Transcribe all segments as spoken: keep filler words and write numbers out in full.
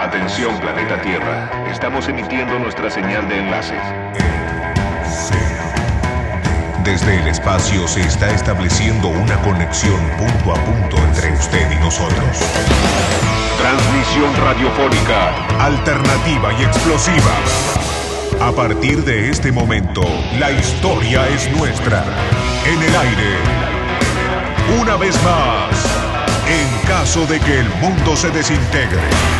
Atención, planeta Tierra. Estamos emitiendo nuestra señal de enlace. Desde el espacio se está estableciendo una conexión punto a punto entre usted y nosotros. Transmisión radiofónica alternativa y explosiva. A partir de este momento, la historia es nuestra. En el aire. Una vez más, en caso de que el mundo se desintegre.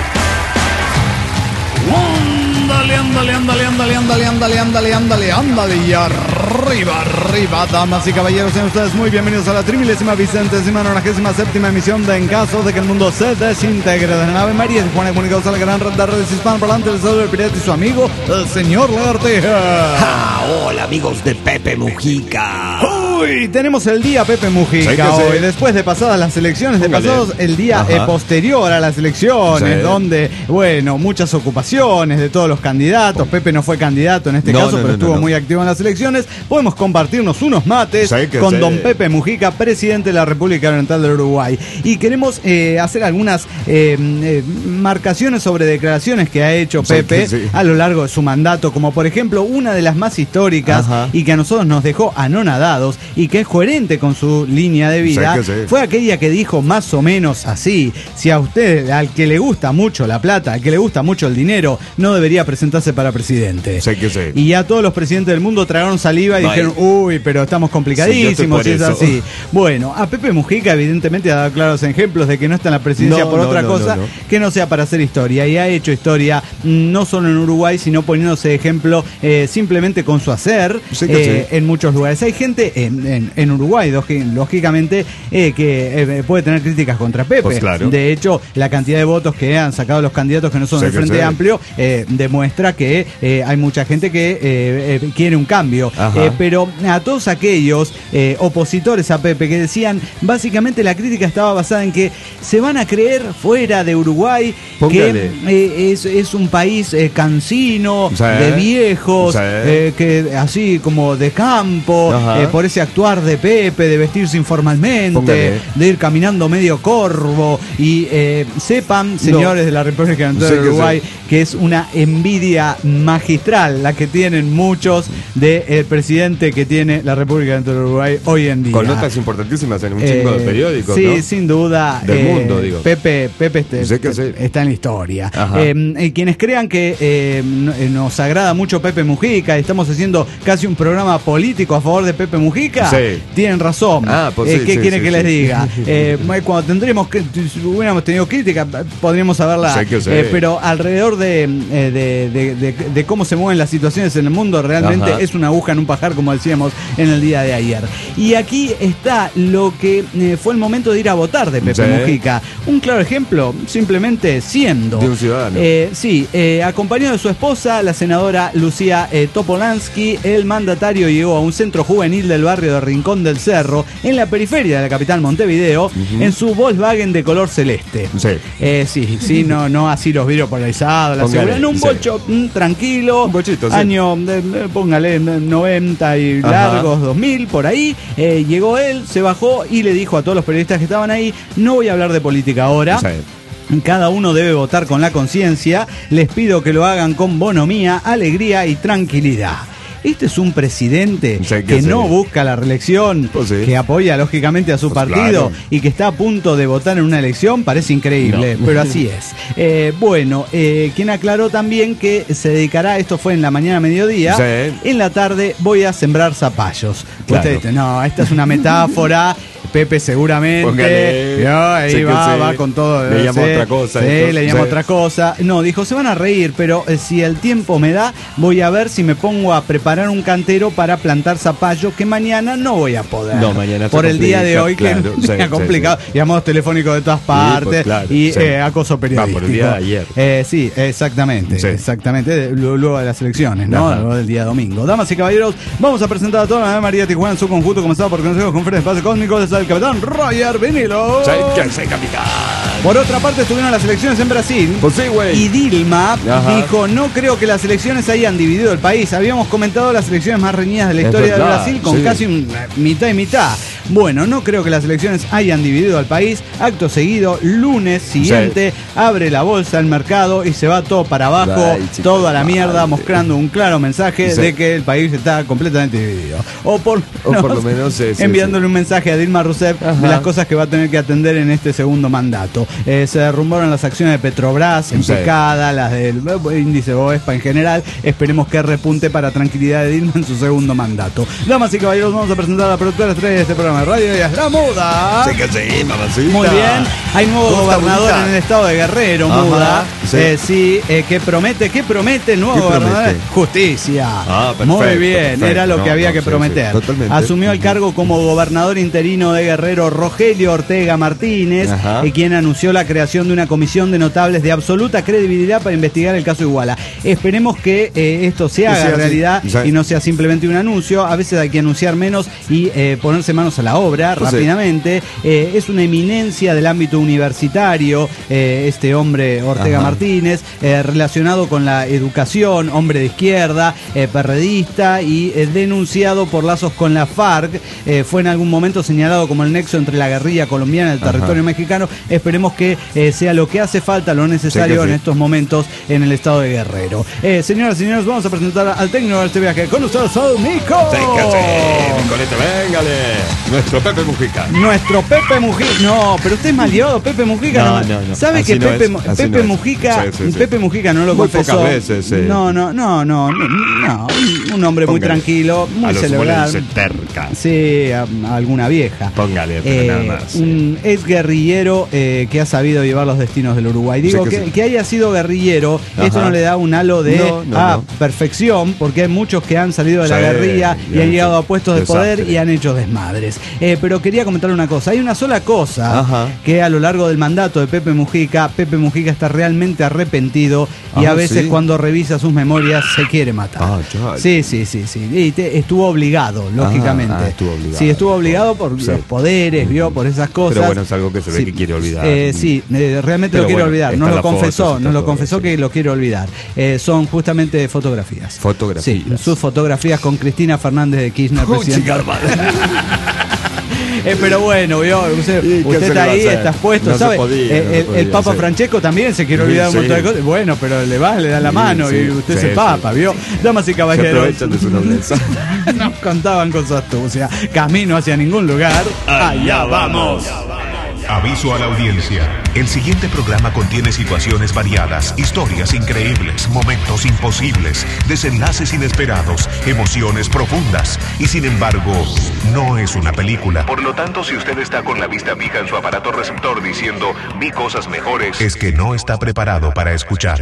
Ándale, ándale, ándale, ándale, ándale, ándale, ándale, ándale, ándale, y arriba, arriba, damas y caballeros, sean ustedes muy bienvenidos a la trimilésima, vicentésima, nonagésima, séptima emisión de En Caso de que el Mundo se Desintegre, de la nave María de Juana, comunicados a la gran red de redes hispanoparlantes, el saludo del pirata y su amigo, el señor Lagartija. Ah, hola amigos de Pepe Mujica. Uy, tenemos el día Pepe Mujica sí, hoy, sí. después de pasadas las elecciones, de Póngale. pasados el día eh, posterior a las elecciones, Sí. donde, bueno, muchas ocupaciones de todos los candidatos. Pepe no fue candidato en este No, caso, no, pero no, estuvo no, no. muy activo en las elecciones. Podemos compartirnos unos mates Sí, que con sí. don Pepe Mujica, presidente de la República Oriental del Uruguay. Y queremos eh, hacer algunas eh, eh, marcaciones sobre declaraciones que ha hecho Sí, Pepe que sí. a lo largo de su mandato, como por ejemplo una de las más históricas Ajá. y que a nosotros nos dejó anonadados y que es coherente con su línea de vida, Sí, que sí. fue aquella que dijo más o menos así: si a usted, al que le gusta mucho la plata, al que le gusta mucho el dinero, no debería presentarse para presidente. Sí, que sí. Y ya todos los presidentes del mundo tragaron saliva y Ay. dijeron, uy, pero estamos complicadísimos Sí, si yo es estoy por así. Bueno, a Pepe Mujica evidentemente ha dado claros ejemplos de que no está en la presidencia No, por no, otra no, cosa no, no. que no sea para hacer historia, y ha hecho historia mm, no solo en Uruguay, sino poniéndose de ejemplo eh, simplemente con su hacer Sí que eh, sí. en muchos lugares. Hay gente en, en, en Uruguay, lógi- lógicamente, eh, que eh, puede tener críticas contra Pepe. Pues claro. De hecho, la cantidad de votos que han sacado los candidatos que no son Sí del que Frente sí. Amplio eh, demuestra que eh, hay mucha gente que eh, eh, quiere un cambio. Ajá. Eh, pero a todos aquellos eh, opositores a Pepe que decían, básicamente la crítica estaba basada en que se van a creer fuera de Uruguay Póngale. que eh, es, es un país eh, cansino, Sí. de viejos, Sí. eh, que así como de campo, Ajá. eh, por ese actuar de Pepe, de vestirse informalmente, Póngale. de ir caminando medio corvo. Y eh, sepan, señores de la República Oriental Sí del que Uruguay, que es una envidia magistral la que tienen muchos del presidente que tiene la República Oriental del Uruguay hoy en día. Con notas importantísimas en un chingo de Eh, periódicos, Sí, ¿no? sin duda. Del eh, mundo, digo. Pepe, Pepe este- Sí que sí. está en la historia. Ajá. Eh, eh, quienes crean que eh, no- eh, nos agrada mucho Pepe Mujica y estamos haciendo casi un programa político a favor de Pepe Mujica, Sí. tienen razón. Ah, pues Eh, sí, ¿Qué sí, quieren sí, que sí. les diga? Eh, cuando tendríamos que, si hubiéramos tenido crítica, podríamos saberla. Sí que sí. Eh, pero alrededor de, eh, de, de- de- de cómo se mueven las situaciones en el mundo, realmente Ajá. es una aguja en un pajar, como decíamos en el día de ayer. Y aquí está lo que eh, fue el momento de ir a votar de Pepe Sí. Mujica. Un claro ejemplo, simplemente siendo. De un ciudadano. Eh, sí, eh, acompañado de su esposa, la senadora Lucía eh, Topolansky, el mandatario llegó a un centro juvenil del barrio de Rincón del Cerro, en la periferia de la capital Montevideo, en su Volkswagen de color celeste. Sí. Eh, sí, sí, no, no así los vidrios polarizados, la Póngale, seguridad, en un sí. bolcho mm, tranquilo, Un bochito, sí. año, eh, eh, póngale, noventa y Ajá. largos, dos mil, por ahí. Eh, llegó él, se bajó y le dijo a todos los periodistas que estaban ahí, no voy a hablar de política ahora. Sí. Cada uno debe votar con la conciencia. Les pido que lo hagan con bonomía, alegría y tranquilidad. Este es un presidente Sí, que que sí. no busca la reelección, Pues sí. que apoya lógicamente a su Pues partido claro. y que está a punto de votar en una elección. Parece increíble, No. pero así es. Eh, bueno, eh, quien aclaró también que se dedicará, esto fue en la mañana mediodía, Sí. en la tarde voy a sembrar zapallos. Claro. Usted dice, no, esta es una metáfora. Pepe seguramente, Póngale. yo, ahí Sí que va, sí. va con todo. Le llamo sí, otra cosa Sí, esto. le llamo Sí. otra cosa. No, dijo, se van a reír, pero eh, si el tiempo me da, voy a ver si me pongo a preparar un cantero para plantar zapallo, que mañana no voy a poder. No, mañana se por el día de complica, hoy, claro, que sí, es complicado. sí, Llamados telefónicos de todas partes pues, claro, y sí. eh, acoso periodístico. Va por el día de ayer. Eh, sí, exactamente, Sí. exactamente. Luego, luego de las elecciones, ¿no? Ajá. Luego del día domingo. Damas y caballeros, vamos a presentar a toda la Ave María Tijuana en su conjunto, comenzado por consejos con Fred Espacio Cósmico, desde el capitán Roger Vinilo. Sí, que sí, capitán. Por otra parte, estuvieron las elecciones en Brasil. Pues sí, güey. Y Dilma Ajá. dijo, no creo que las elecciones hayan dividido el país. Habíamos comentado las elecciones más reñidas de la Es historia de verdad, Brasil con sí. casi un, mitad y mitad. Bueno, no creo que las elecciones hayan dividido al país. Acto seguido, lunes siguiente, sí. abre la bolsa al mercado y se va todo para abajo, Ay, chica, toda la mierda, madre. mostrando un claro mensaje sí. de que el país está completamente dividido. O por, o por lo menos sí, enviándole sí. un mensaje a Dilma Rousseff Ajá. de las cosas que va a tener que atender en este segundo mandato. Eh, se derrumbaron las acciones de Petrobras en sí. picada, las del índice Bovespa en general. Esperemos que repunte para tranquilidad de Dilma en su segundo mandato. Damas y caballeros, vamos a presentar a la productora estrella de este programa de radio, ella es La Muda. Sí que sí, mamacita. Muy bien, hay nuevo gobernador bonita? en el estado de Guerrero, Ajá, Muda. Sí, eh, sí eh, que promete, ¿qué promete el nuevo gobernador? Promete? Justicia. Ah, perfecto, Muy bien, perfecto. era lo que no, había no, que sí, prometer. Sí, Asumió el cargo como gobernador interino de Guerrero Rogelio Ortega Martínez, eh, quien anunció la creación de una comisión de notables de absoluta credibilidad para investigar el caso Iguala. Esperemos que eh, esto se haga sí, realidad sí, sí. y no sea simplemente un anuncio. A veces hay que anunciar menos y eh, ponerse manos a la obra sí. rápidamente. Eh, es una eminencia del ámbito universitario, eh, este hombre Ortega Ajá. Martínez, eh, relacionado con la educación, hombre de izquierda, eh, perredista y eh, denunciado por lazos con la FARC. Eh, fue en algún momento señalado como el nexo entre la guerrilla colombiana y el territorio Ajá. mexicano. Esperemos que eh, sea lo que hace falta, lo necesario sí sí. en estos momentos en el estado de Guerrero. Eh, señoras y señores, vamos a presentar al técnico de este viaje. Con ustedes, al Nico. Sí que sí, Nicolete, véngale. Nuestro Pepe Mujica. Nuestro Pepe Mujica. No, pero usted es mal llevado, Pepe Mujica. No, no, no. ¿Sabe que no Pepe, es, Pepe no Mujica, sí, sí, sí. Pepe Mujica no lo muy confesó? Pocas veces, sí. No, no, no, no, no, no. Un hombre muy Póngale. tranquilo, muy a cerebral. Terca. Sí, a, a alguna vieja. Póngale, pero eh, nada más. Sí. Un ex guerrillero eh, que ha sabido llevar los destinos del Uruguay. Digo, sí que, que, sí. que haya sido guerrillero, Ajá. esto no le da un halo de no, no, ah, no. perfección, porque hay muchos que han salido de la sí, guerrilla y han llegado a puestos de desastre. poder y han hecho desmadres. Eh, pero quería comentarle una cosa. Hay una sola cosa Ajá. que a lo largo del mandato de Pepe Mujica, Pepe Mujica está realmente arrepentido y ah, a veces ¿sí? cuando revisa sus memorias se quiere matar. Ah, sí, sí, sí, sí. Y te, estuvo obligado, lógicamente. Ah, estuvo obligado. Sí, estuvo obligado por sí. los poderes, vio, por esas cosas. Pero bueno, es algo que se ve sí. que quiere olvidar. Eh, sí, eh, realmente Pero lo quiere bueno, olvidar. No lo confesó, foto, no lo confesó que lo quiere olvidar. Eh, son justamente fotografías. Fotografías. Sí, sus fotografías con Cristina Fernández de Kirchner, oh, presidenta. Eh, pero bueno, ¿vio? usted, usted está ahí, está expuesto, no ¿sabe? Podía, eh, no el, podía, el Papa sí. Francesco también se quiere olvidar sí, un montón sí. de cosas. Bueno, pero le va, le da la sí, mano sí, y usted sí, es el Papa, sí. ¿vio? Damas y caballeros. Se aprovechan de su nobleza. No contaban con su astucia. Camino hacia ningún lugar. Allá vamos. Aviso a la audiencia. El siguiente programa contiene situaciones variadas, historias increíbles, momentos imposibles, desenlaces inesperados, emociones profundas y sin embargo, no es una película. Por lo tanto, si usted está con la vista fija en su aparato receptor diciendo vi cosas mejores, es que no está preparado para escuchar.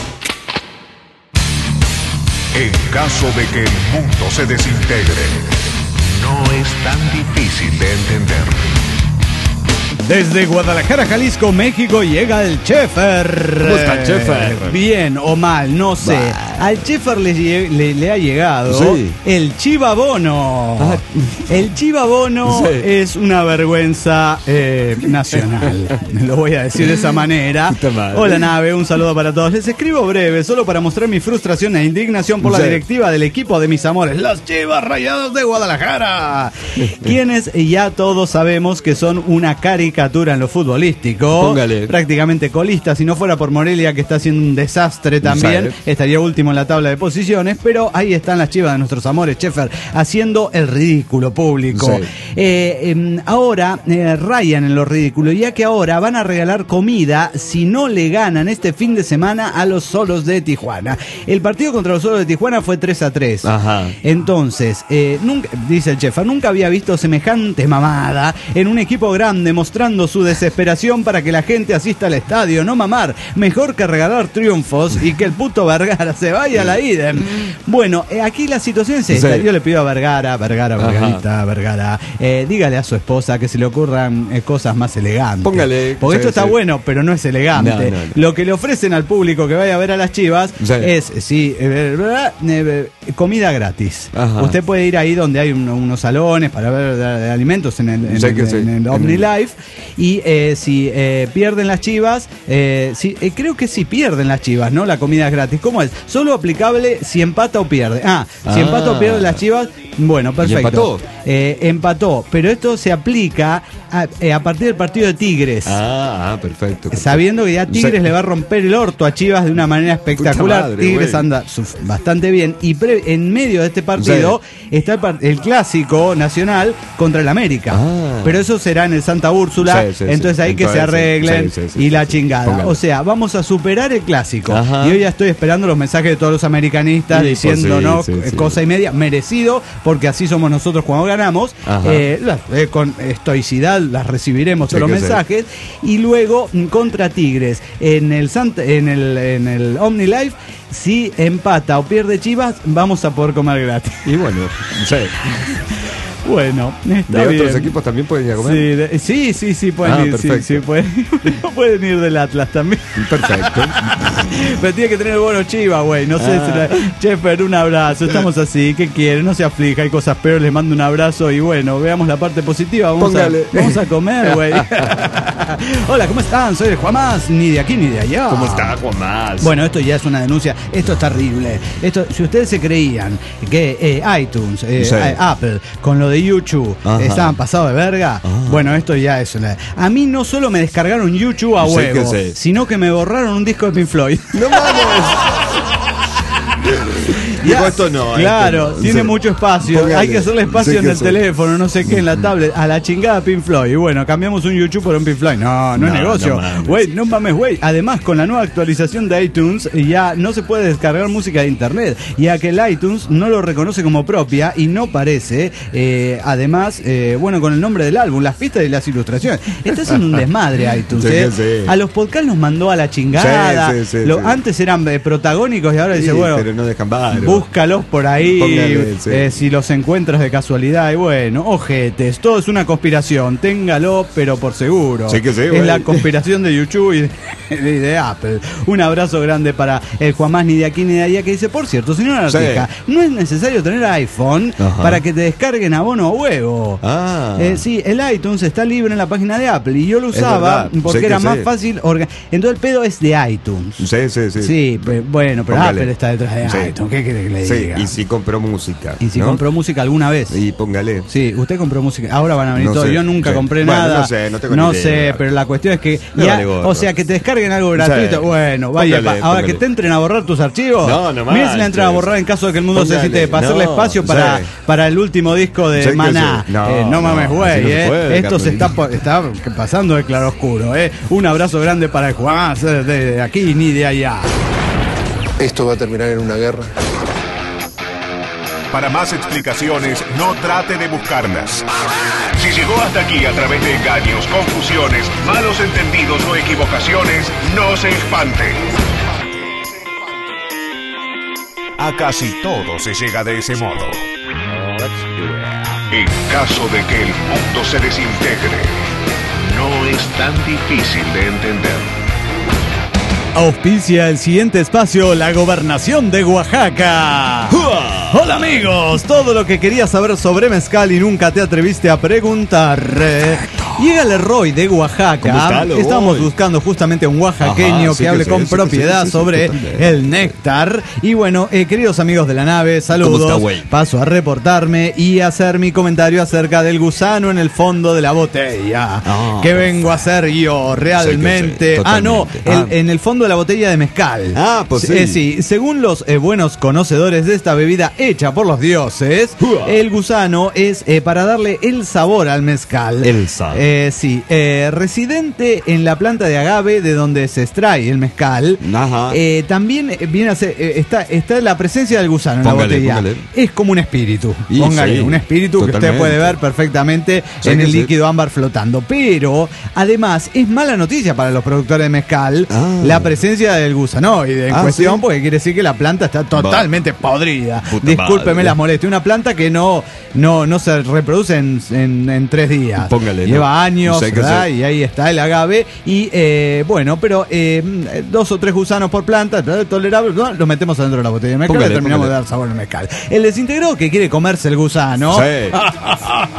En caso de que el mundo se desintegre, no es tan difícil de entender. Desde Guadalajara, Jalisco, México, llega el Chefer. ¿Cómo está el Chefer? Bien o mal, no sé. Bah. Al Chefer le, le, le ha llegado sí. el Chivabono. Ah. El Chivabono sí. es una vergüenza eh, nacional. Lo voy a decir de esa manera. Hola, nave, un saludo para todos. Les escribo breve, solo para mostrar mi frustración e indignación por sí. la directiva del equipo de mis amores, los Chivas Rayados de Guadalajara. Quienes ya todos sabemos que son una caricatura en lo futbolístico. Póngale. Prácticamente colista. Si no fuera por Morelia, que está haciendo un desastre también, estaría último en la tabla de posiciones. Pero ahí están las Chivas de nuestros amores, Chefer, haciendo el ridículo público. Sí. Eh, eh, ahora eh, rayan en lo ridículo, ya que ahora van a regalar comida si no le ganan este fin de semana a los Solos de Tijuana. El partido contra los Solos de Tijuana fue tres a tres. Ajá. Entonces, eh, nunca, dice el Chefer, nunca había visto semejante mamada en un equipo grande mostrando su desesperación para que la gente asista al estadio. No mamar, mejor que regalar triunfos y que el puto Vergara se vaya a la idem. Bueno, eh, aquí la situación es esta. Sí. Yo le pido a Vergara, Vergara, Vergarita, Vergara, eh, dígale a su esposa que se le ocurran eh, cosas más elegantes. Póngale. Porque sí, esto está sí. bueno, pero no es elegante. No, no, no. Lo que le ofrecen al público que vaya a ver a las Chivas sí. es, sí, eh, eh, comida gratis. Ajá. Usted puede ir ahí donde hay un, unos salones para ver de, de alimentos en el, en, sí, en, sí. en el OmniLife. Y eh, si eh, pierden las Chivas, eh, si, eh, creo que si pierden las Chivas, ¿no? La comida es gratis. ¿Cómo es? Solo aplicable si empata o pierde. Ah, si ah. empata o pierde las Chivas, Bueno, perfecto. ¿Y empató? Eh, empató, pero esto se aplica a, eh, a partir del partido de Tigres. Ah, ah perfecto, perfecto. Sabiendo que ya Tigres Sí. le va a romper el orto a Chivas de una manera espectacular. Puta madre, Tigres güey. anda suf- bastante bien. Y pre- en medio de este partido está el, par- el clásico nacional contra el América. Ah. Pero eso será en el Santa Úrsula. Sí, sí, entonces sí. ahí que Entonces, se arreglen sí, sí, sí, y sí, la sí. chingada. Póngale. O sea, vamos a superar el clásico. Ajá. Y hoy ya estoy esperando los mensajes de todos los americanistas Sí, diciéndonos pues sí, sí, sí. cosa y media. Merecido, porque así somos nosotros cuando ganamos. Ajá. Eh, la- eh, con estoicidad las recibiremos Sí todos los que sí. mensajes. Y luego mm, contra Tigres en el Santa, en el en el OmniLife, si empata o pierde Chivas, vamos a poder comer gratis. Y bueno, sí. Bueno, está ¿De bien. otros equipos también pueden ir a comer? Sí, de- sí, sí, sí, pueden Ah, ir, sí, perfecto. sí, pueden, pueden ir del Atlas también. Perfecto. Pero tiene que tener bueno Chivas, güey. No sé, Ah. si la- Chefer, un abrazo. Estamos así, ¿qué quiere? No se aflija, hay cosas peores, les mando un abrazo y bueno, veamos la parte positiva. Vamos, a, Póngale. vamos a comer, güey. Hola, ¿cómo están? Soy el Juan Más, ni de aquí ni de allá. ¿Cómo está, Juan Más? Bueno, esto ya es una denuncia, esto es terrible. Esto, si ustedes se creían que eh, iTunes, eh, Sí. eh, Apple, con lo de YouTube, Ajá. estaban pasados de verga, Ah. bueno, esto ya es una... A mí no solo me descargaron YouTube a Sí huevo, que sí. sino que me borraron un disco de Pink Floyd. ¡No mames! Digo, esto no. Claro, esto no. tiene Sí. mucho espacio. Póngale. Hay que hacerle espacio Sí en que el sí. teléfono, no sé qué, en la tablet. A la chingada Pink Floyd. Y bueno, cambiamos un YouTube por un Pink Floyd. No, no, es No, negocio. no mames. Güey, no mames, güey. Además, con la nueva actualización de iTunes, ya no se puede descargar música de internet. Ya que el iTunes no lo reconoce como propia y no parece. eh, además, eh, bueno, con el nombre del álbum, las pistas y las ilustraciones. Esto es un desmadre iTunes. Sí, eh. sí. A los podcasts nos mandó a la chingada. Sí, sí, sí, Lo- sí. Antes eran eh, protagónicos y ahora Sí, dice, bueno. pero no dejan varo. Búscalos por ahí, Póngale, sí. eh, si los encuentras de casualidad. Y bueno, ojetes, todo es una conspiración. Téngalo, pero por seguro. Sí que sí, es güey. la conspiración de YouTube y de, de- de Apple. Un abrazo grande para el Juan Más, ni de aquí ni de allá, que dice, por cierto, señora Sí. Arteja, no es necesario tener iPhone Ajá. para que te descarguen abono a huevo. Ah. Eh, sí, el iTunes está libre en la página de Apple y yo lo Es usaba verdad, porque sé que era más sí. fácil. orga- Entonces el pedo es de iTunes. Sí, sí, sí. Sí, pe- bueno, pero Póngale. Apple está detrás de Sí. iTunes. ¿Qué quiere que le Sí, diga? y si compró música. ¿Y si ¿no? compró música alguna vez? Y póngale. Sí, usted compró música. Ahora van a venir No todos. sé, Yo nunca sí. compré Bueno, nada. no sé, no tengo No ni sé, idea. pero la cuestión es que. Me ya- vale gorro. o sea, que te descarguen algo gratuito. Sí. Bueno, vaya. Póngale, pa- ahora póngale. que te entren a borrar tus archivos. No, no Mira si le entran a manches. borrar en caso de que el mundo Póngale. necesite para hacerle No, espacio para, sí. para el último disco de Sí que Maná. sí. No, Eh, no no, mames, así güey. no se eh. puede, Esto se está, Carmen. po- está pasando de claroscuro. Eh. Un abrazo grande para el Juan, eh, de aquí ni de allá. Esto va a terminar en una guerra. Para más explicaciones, no trate de buscarlas. Si llegó hasta aquí a través de engaños, confusiones, malos entendidos o equivocaciones, no se espante. A casi todo se llega de ese modo. En caso de que el mundo se desintegre, no es tan difícil de entender. Auspicia el siguiente espacio, la gobernación de Oaxaca. Hola amigos, todo lo que querías saber sobre mezcal y nunca te atreviste a preguntar. Llega el Leroy de Oaxaca. ¿Cómo está, Leroy? Estamos buscando justamente a un oaxaqueño Ajá, sí que que hable sí, con sí que propiedad sí, sí, sí, sobre totalmente. el néctar. Y bueno, eh, queridos amigos de la nave, saludos. ¿Cómo está, güey? Paso a reportarme y hacer mi comentario acerca del gusano en el fondo de la botella. Ah, ¿Qué vengo a hacer yo realmente? sí, ah, no, totalmente. el- Ah. en el fondo de la botella de mezcal. Ah, pues sí. Eh, sí, según los eh, buenos conocedores de esta bebida hecha por los dioses, Uah. el gusano es eh, para darle el sabor al mezcal. El sabor. Eh, sí, eh, residente en la planta de agave de donde se extrae el mezcal. Ajá. Eh, también eh, viene a ser, eh, está, está la presencia del gusano en Póngale, la botella. póngale. Es como un espíritu. Y Póngale, sí, un espíritu que usted totalmente. puede ver perfectamente Sí en que el sí. líquido ámbar flotando. Pero, además, es mala noticia para los productores de mezcal Ah. la presencia del gusanoide en Ah, cuestión, ¿sí? porque quiere decir que la planta está totalmente podrida. Puta Discúlpeme madre. las molestias. Una planta que no, no, no se reproduce en, en- en tres días. Póngale, Lleva no. años, Sé que ¿verdad? sé. Y ahí está el agave. Y eh, bueno, pero eh, dos o tres gusanos por planta, tolerable, ¿no? Lo metemos adentro de la botella de mezcal Póngale, y terminamos póngale. de dar sabor al mezcal. El desintegrado que quiere comerse el gusano. Sí.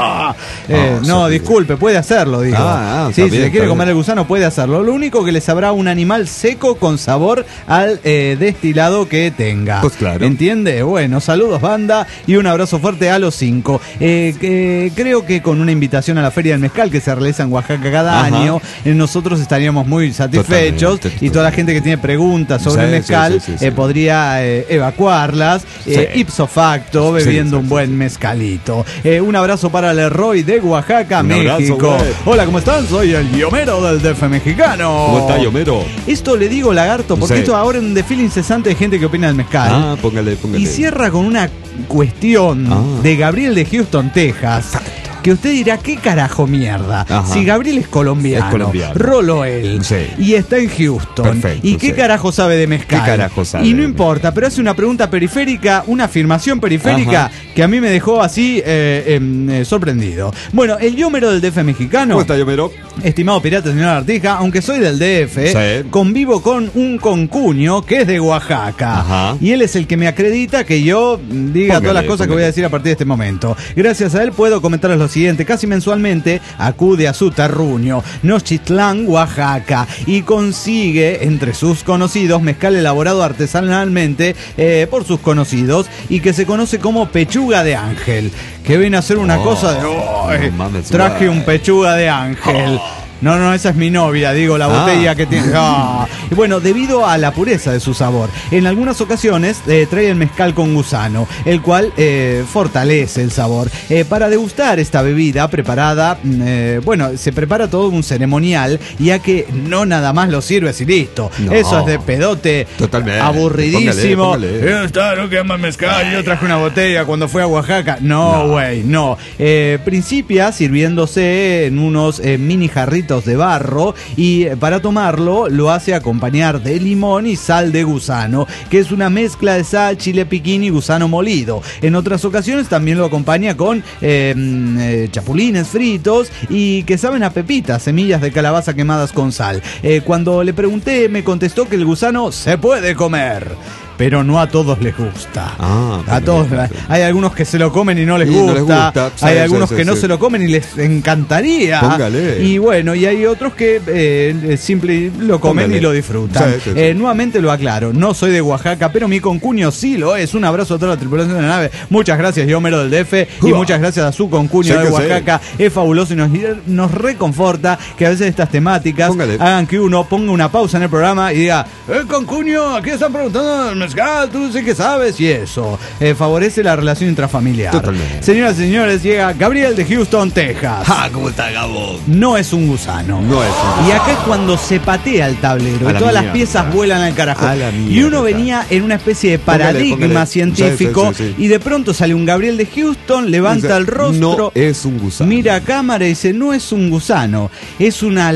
Eh, Ah, no, sí. disculpe, puede hacerlo, digo. Ah, ah, sí, está si bien, le quiere está comer bien. el gusano, puede hacerlo. Lo único que le sabrá un animal seco con sabor al eh, destilado que tenga. Pues claro. ¿Entiende? Bueno, saludos, banda, y un abrazo fuerte a los cinco. Eh, que, creo que con una invitación a la Feria del Mezcal que se realiza en Oaxaca cada Ajá. año, eh, nosotros estaríamos muy satisfechos. Totalmente, Y toda la gente que tiene preguntas sobre Sí, el mezcal sí, sí, sí, sí. eh, podría eh, evacuarlas eh, Sí. ipso facto, Sí, bebiendo sí, un sí, buen sí. mezcalito. Eh, un abrazo para Leroy de Oaxaca, Un abrazo, México. güey. Hola, ¿cómo están? Soy el Yomero del D F mexicano. ¿Cómo está, Yomero? Esto le digo, lagarto, porque Sí. esto ahora es un desfile incesante de gente que opina del mezcal. Ah, póngale, póngale. Y cierra con una cuestión Ah. de Gabriel de Houston, Texas. Que usted dirá, ¿qué carajo mierda? Ajá. Si Gabriel es colombiano, Es colombiano. Rolo él, Sí. y está en Houston. Perfecto, ¿Y qué sí. carajo sabe de mezcal? ¿Qué carajo sabe Y no de importa, pero hace una pregunta periférica, una afirmación periférica Ajá. que a mí me dejó así eh, em, eh, sorprendido. Bueno, el Yomero del D F mexicano. ¿Cómo está, Yomero? Estimado pirata, señor Artija, aunque soy del D F, Sí. convivo con un concuño que es de Oaxaca. Ajá. Y él es el que me acredita que yo mm, diga Póngale, todas las cosas que póngale. voy a decir a partir de este momento. Gracias a él puedo comentarles lo siguiente. Casi mensualmente acude a su terruño, Nochitlán, Oaxaca, y consigue entre sus conocidos mezcal elaborado artesanalmente eh, por sus conocidos y que se conoce como pechuga de ángel. Que viene a ser una Oh, cosa de... "Ay, no mames, traje güey. un pechuga de ángel". No, no, esa es mi novia, digo, la Ah. botella que tiene. Ah. Y bueno, debido a la pureza de su sabor, en algunas ocasiones eh, trae el mezcal con gusano, el cual eh, fortalece el sabor. Eh, para degustar esta bebida preparada, mm, eh, bueno, se prepara todo un ceremonial, ya que no nada más lo sirves y listo. No. Eso es de pedote. Totalmente. Aburridísimo. Póngale, póngale. Eh, está, no que ama el mezcal. Yo traje una botella cuando fui a Oaxaca. No, güey, no. Eh, principia sirviéndose en unos eh, mini jarritos de barro y eh, para tomarlo lo hace acompañar de limón y sal de gusano, que es una mezcla de sal, chile piquín y gusano molido. En otras ocasiones también lo acompaña con eh, mm, eh, chapulines fritos y que saben a pepitas, semillas de calabaza quemadas con sal. Eh, cuando le pregunté me contestó que el gusano se puede comer, pero no a todos les gusta. Ah, a todos. perfecto. Hay algunos que se lo comen y no les Y gusta. no les gusta. Sí, Hay sí, algunos sí, que no sí. se lo comen y les encantaría. Póngale. Y bueno, y hay otros que eh, simple lo comen Póngale. y lo disfrutan. Sí, sí, sí. Eh, nuevamente lo aclaro, no soy de Oaxaca, pero mi concuño sí lo es. Un abrazo a toda la tripulación de la nave. Muchas gracias, yo Homero del D F, y Uah. muchas gracias a su concuño Sí de que Oaxaca. Es fabuloso y nos, nos reconforta que a veces estas temáticas Póngale. hagan que uno ponga una pausa en el programa y diga, eh, concuño, aquí están preguntando el mezcal, tú sí que sabes, y eso eh, favorece la relación intrafamiliar. Totalmente. Señoras y señores, llega Gabriel de Houston, Texas. Ah, ¿cómo está, Gabo? No es un gusano. No es un Y acá es cuando se patea el tablero A y la todas las mierda. piezas vuelan al carajo. A la Y uno mierda. venía en una especie de Póngale, paradigma póngale. científico Sí, sí, sí, sí. y de pronto sale un Gabriel de Houston, levanta Dice, el rostro, no es un gusano. mira a cámara y dice, no es un gusano, es una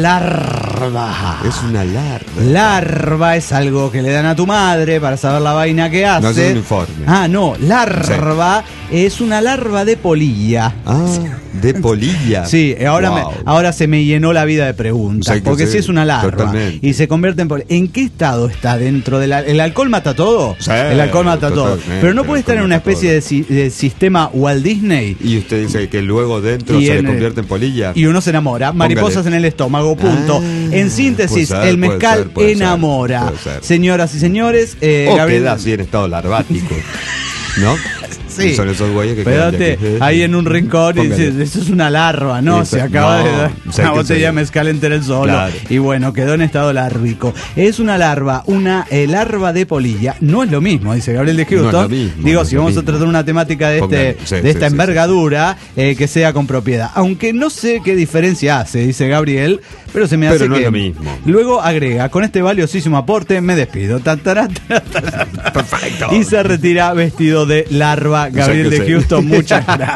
larva. Es una larva. Larva es algo que le dan a tu madre para saber la vaina que hace. No, eso es un informe. Ah, no, larva es una larva de polilla. Ah, de polilla. Sí, ahora, Wow. me, ahora se me llenó la vida de preguntas. Sí, que porque sí, si es una larva totalmente. y se convierte en polilla, ¿en qué estado está dentro del al- el alcohol mata todo? Sí, el alcohol mata todo. totalmente, Pero no puede el estar en alcohol una mata especie todo. de, si- de sistema Walt Disney Y usted dice que luego dentro Y se en- le convierte en polilla. y uno se enamora. Mariposas Póngale. en el estómago, punto. Ah, en síntesis, puede ser, el puede mezcal ser, puede ser, enamora. puede ser. Señoras y señores, eh, O Gabriel- queda así en estado larvático. ¿No? Sí. Son esos güeyes que Espérate, quedan de aquí. ahí en un rincón y Póngale. dices, eso es una larva, ¿no? Eso- Se acaba no, de dar sé una que botella sí. de mezcal entera el solo. Claro. Y bueno, quedó en estado lárvico. Es una larva, una eh, larva de polilla. No es lo mismo, dice Gabriel de Houston. No es lo mismo, Digo, no es si lo vamos a mismo. tratar una temática de, Póngale, este, sí, de sí, esta sí, envergadura, eh, que sea con propiedad. Aunque no sé qué diferencia hace, dice Gabriel, pero se me Pero hace no que... es lo mismo. Luego agrega, con este valiosísimo aporte me despido. Tan, tará, tará, tará. Perfecto. Y se retira vestido de larva Gabriel que de sí. Houston. Muchas gracias.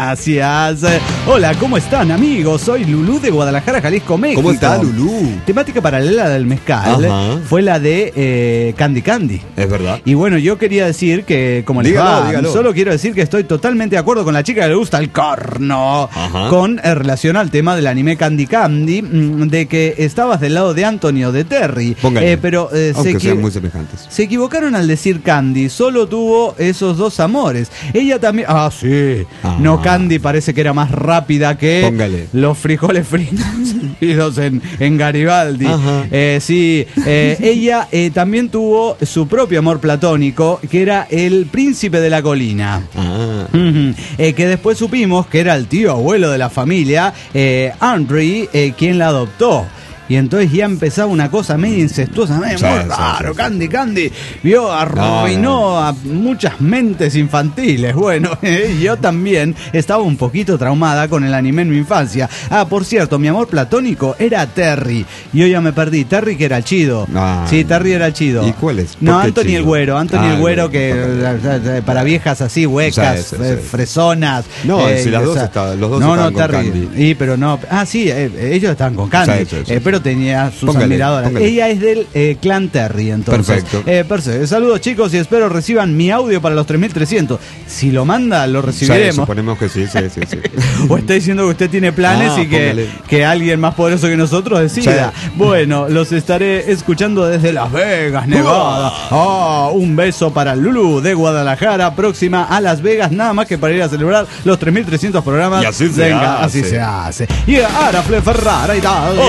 Eh, Hola, ¿cómo están, amigos? Soy Lulú de Guadalajara, Jalisco, México. ¿Cómo está, Lulú? Temática paralela del mezcal Ajá. fue la de eh, Candy Candy. Es verdad. Y bueno, yo quería decir que, como les Dígalo, va, dígalo. solo quiero decir que estoy totalmente de acuerdo con la chica que le gusta el corno, Ajá. con eh, relación al tema del anime Candy Candy, mm, de que que estabas del lado de Anthony o de Terry. Póngale. Eh, pero eh, Aunque se, sean equi- muy semejantes. se equivocaron al decir Candy. Solo tuvo esos dos amores. Ella también... Ah, sí. Ah. No, Candy parece que era más rápida que Póngale. los frijoles fritos servidos en, en Garibaldi. Ajá. Eh, sí, eh, ella eh, también tuvo su propio amor platónico, que era el príncipe de la colina. Ah. Ujú. Eh, que después supimos que era el tío abuelo de la familia, eh, Andre, eh, quien la adoptó. Y entonces ya empezaba una cosa medio incestuosa, medio Sí, muy sí, raro. sí, sí. Candy, Candy, vio, arruinó No, no. a muchas mentes infantiles. Bueno, eh, yo también estaba un poquito traumada con el anime en mi infancia. Ah, por cierto, mi amor platónico era Terry. Yo ya me perdí. Terry, que era el chido. Ah, sí, Terry era el chido. ¿Y cuál es? No, ¿Por qué Anthony chido? el güero. Anthony Ah, el güero, el que güero. eh, para viejas así, huecas, Sí, sí, eh, sí. fresonas. No, eh, si las y dos esa- estaban- los dos no, estaban no, con Terry. Candy. Y, pero no. Ah, sí, eh, ellos estaban con Candy. Sí, sí, sí, eh, sí. pero tenía sus Póngale, admiradoras. póngale. Ella es del eh, clan Terry, entonces. Perfecto. Eh, perfecto. Saludos, chicos, y espero reciban mi audio para los tres mil trescientos. Si lo manda, lo Sí, recibiremos. suponemos que sí, sí, sí, sí. O está diciendo que usted tiene planes Ah, y que, póngale. que alguien más poderoso que nosotros decida. Sí. Bueno, los estaré escuchando desde Las Vegas, Nevada. Ah, un beso para Lulu de Guadalajara, próxima a Las Vegas, nada más que para ir a celebrar los tres mil trescientos programas. Y así se Venga, hace. así se hace. Y ahora Fle Ferrara Italia.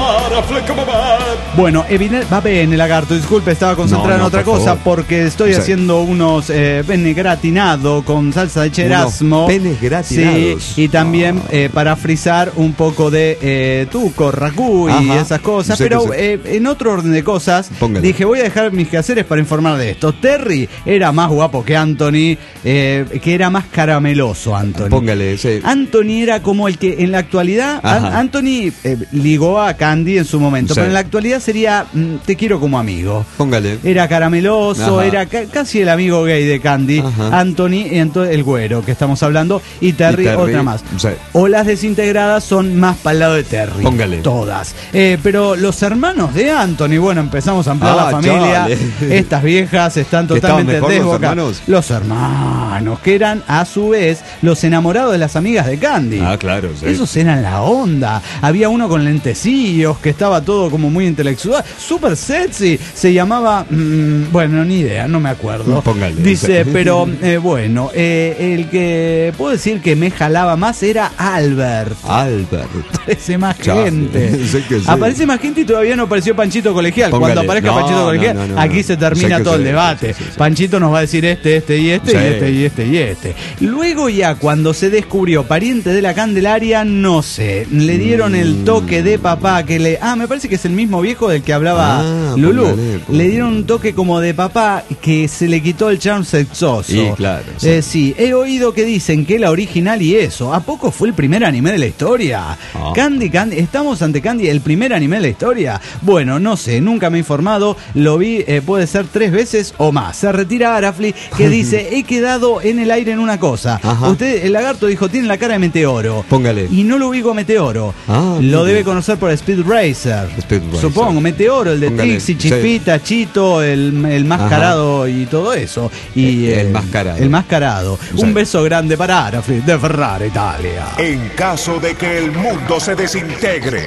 Oh, Bueno, evidente, va bien el lagarto, disculpe, estaba concentrado No, en no, otra por cosa favor. porque estoy Sí. haciendo unos eh, pene gratinado con salsa de cherasmo. Unos penes gratinados. Sí, y también Ah. eh, para frizar un poco de eh, tuco, racú y Ajá. esas cosas. Sí, Pero que sí. eh, en otro orden de cosas, Póngale. dije, voy a dejar mis quehaceres para informar de esto. Terry era más guapo que Anthony, eh, que era más carameloso Anthony. Póngale, sí. Anthony era como el que en la actualidad, An- Ajá. Anthony eh, ligó a Candy en su momento, Sí. pero en la actualidad sería mm, te quiero como amigo. Póngale. Era carameloso, Ajá. era ca- casi el amigo gay de Candy, Ajá. Anthony, y ento- el güero que estamos hablando, y Terry, Y Terry, otra más. sí. O las desintegradas son más para el lado de Terry. Póngale. Todas. Eh, pero los hermanos de Anthony, bueno, empezamos a ampliar Ah, la familia. chale. Estas viejas están ¿Que estaban totalmente mejor los desbocadas. hermanos? Los hermanos, que eran a su vez los enamorados de las amigas de Candy. Ah, claro, sí. Esos eran la onda. Había uno con lentecillos que estaba todo como muy intelectual, súper sexy. Se llamaba, mm, bueno, ni idea, no me acuerdo. Póngale. Dice, pero eh, bueno, eh, el que puedo decir que me jalaba más era Albert. Albert. Aparece más Chale, gente. sé que sí. Aparece más gente y todavía no apareció Panchito Colegial. Póngale. Cuando aparezca No, Panchito Colegial, no, no, no, aquí no. se termina Sé que todo el sí, debate. sí, sí, sí. Panchito nos va a decir este, este y este, Sí. y este y este y este. Luego ya cuando se descubrió pariente de la Candelaria, no sé, le dieron el toque de papá que le... Ah, me parece que es el mismo viejo del que hablaba Ah, Lulú. póngale, póngale. Le dieron un toque como de papá que se le quitó el charm sexoso. Sí, claro, sí. Eh, sí, he oído que dicen que la original y eso. ¿A poco fue el primer anime de la historia? Ah. Candy, Candy, ¿estamos ante Candy, el primer anime de la historia? Bueno, no sé, nunca me he informado. Lo vi, eh, puede ser tres veces o más. Se retira Arafli, que dice, he quedado en el aire en una cosa. Ajá. Usted, el lagarto, dijo, tiene la cara de Meteoro. Póngale. Y no lo ubico a Meteoro. Ah, lo mire. debe conocer por Speed Racer. Speed Racer. Supongo, Meteoro, el de Póngale, Trixie, sí. Chispita, Chito, el, el mascarado y todo eso. Y, El eh, mascarado. El mascarado. Sí. Un beso grande para Arafli de Ferrara, Italia. En caso de que el mundo se desintegre.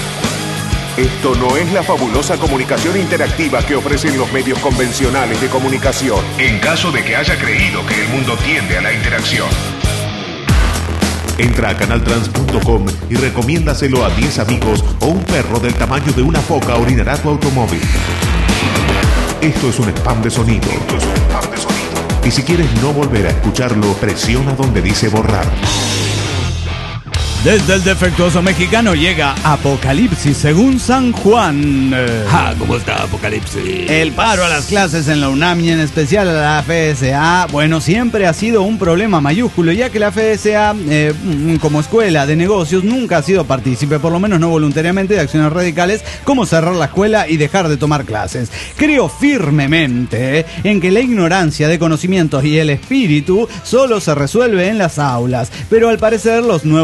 Esto no es la fabulosa comunicación interactiva que ofrecen los medios convencionales de comunicación. En caso de que haya creído que el mundo tiende a la interacción. Entra a canaltrans punto com y recomiéndaselo a diez amigos o un perro del tamaño de una foca orinará tu automóvil. Esto es un spam de sonido. Esto es un spam de sonido. Y si quieres no volver a escucharlo, presiona donde dice borrar. Desde el defectuoso mexicano llega Apocalipsis según San Juan. Eh, Ah, ¿cómo está Apocalipsis? El paro a las clases en la UNAM y en especial a la F S A, bueno, siempre ha sido un problema mayúsculo, ya que la F S A, eh, como escuela de negocios, nunca ha sido partícipe, por lo menos no voluntariamente, de acciones radicales como cerrar la escuela y dejar de tomar clases. Creo firmemente eh, en que la ignorancia de conocimientos y el espíritu solo se resuelve en las aulas, pero al parecer los nuevos revolucionarios